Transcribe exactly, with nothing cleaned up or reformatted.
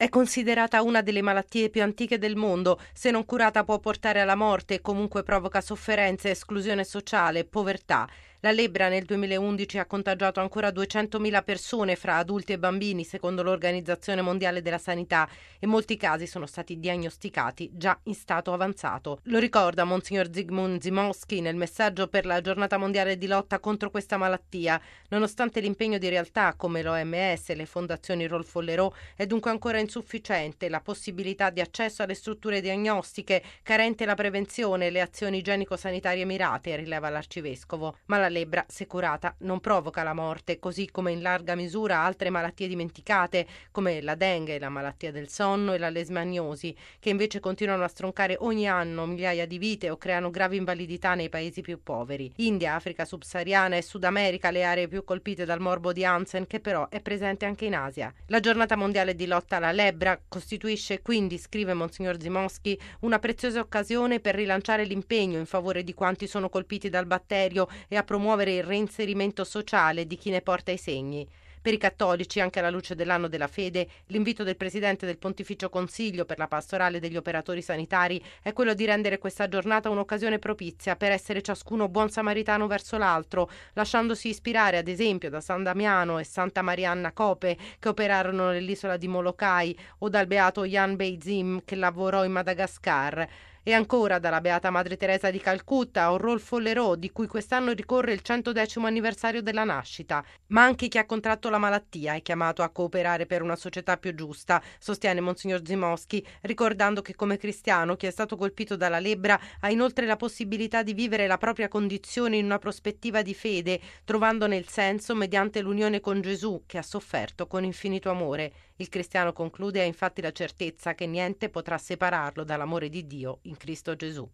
È considerata una delle malattie più antiche del mondo. Se non curata può portare alla morte e comunque provoca sofferenze, esclusione sociale e povertà. La lebbra nel duemilaundici ha contagiato ancora duecentomila persone fra adulti e bambini, secondo l'Organizzazione Mondiale della Sanità, e molti casi sono stati diagnosticati già in stato avanzato. Lo ricorda Monsignor Zygmunt Zimowski nel messaggio per la Giornata Mondiale di lotta contro questa malattia. Nonostante l'impegno di realtà come l'O M S e le fondazioni Rolf Follerò, è dunque ancora insufficiente la possibilità di accesso alle strutture diagnostiche, carente la prevenzione e le azioni igienico-sanitarie mirate, rileva l'arcivescovo. Ma la lebbra, se curata, non provoca la morte, così come in larga misura altre malattie dimenticate, come la dengue, la malattia del sonno e la lesmaniosi, che invece continuano a stroncare ogni anno migliaia di vite o creano gravi invalidità nei paesi più poveri. India, Africa subsahariana e Sud America, le aree più colpite dal morbo di Hansen, che però è presente anche in Asia. La giornata mondiale di lotta alla lebbra costituisce quindi, scrive Monsignor Zimowski, una preziosa occasione per rilanciare l'impegno in favore di quanti sono colpiti dal batterio e a promuovere il reinserimento sociale di chi ne porta i segni. Per i cattolici, anche alla luce dell'anno della fede, l'invito del Presidente del Pontificio Consiglio per la pastorale degli operatori sanitari è quello di rendere questa giornata un'occasione propizia per essere ciascuno buon samaritano verso l'altro, lasciandosi ispirare ad esempio da San Damiano e Santa Marianna Cope, che operarono nell'isola di Molokai, o dal beato Jan Beizim, che lavorò in Madagascar, e ancora dalla Beata Madre Teresa di Calcutta o Rolf Follerò, di cui quest'anno ricorre il centodecimo anniversario della nascita. Ma anche chi ha contratto la malattia è chiamato a cooperare per una società più giusta, sostiene Monsignor Zimowski, ricordando che come cristiano chi è stato colpito dalla lebbra ha inoltre la possibilità di vivere la propria condizione in una prospettiva di fede, trovandone il senso mediante l'unione con Gesù, che ha sofferto con infinito amore. Il cristiano, conclude, ha infatti la certezza che niente potrà separarlo dall'amore di Dio in Cristo Gesù.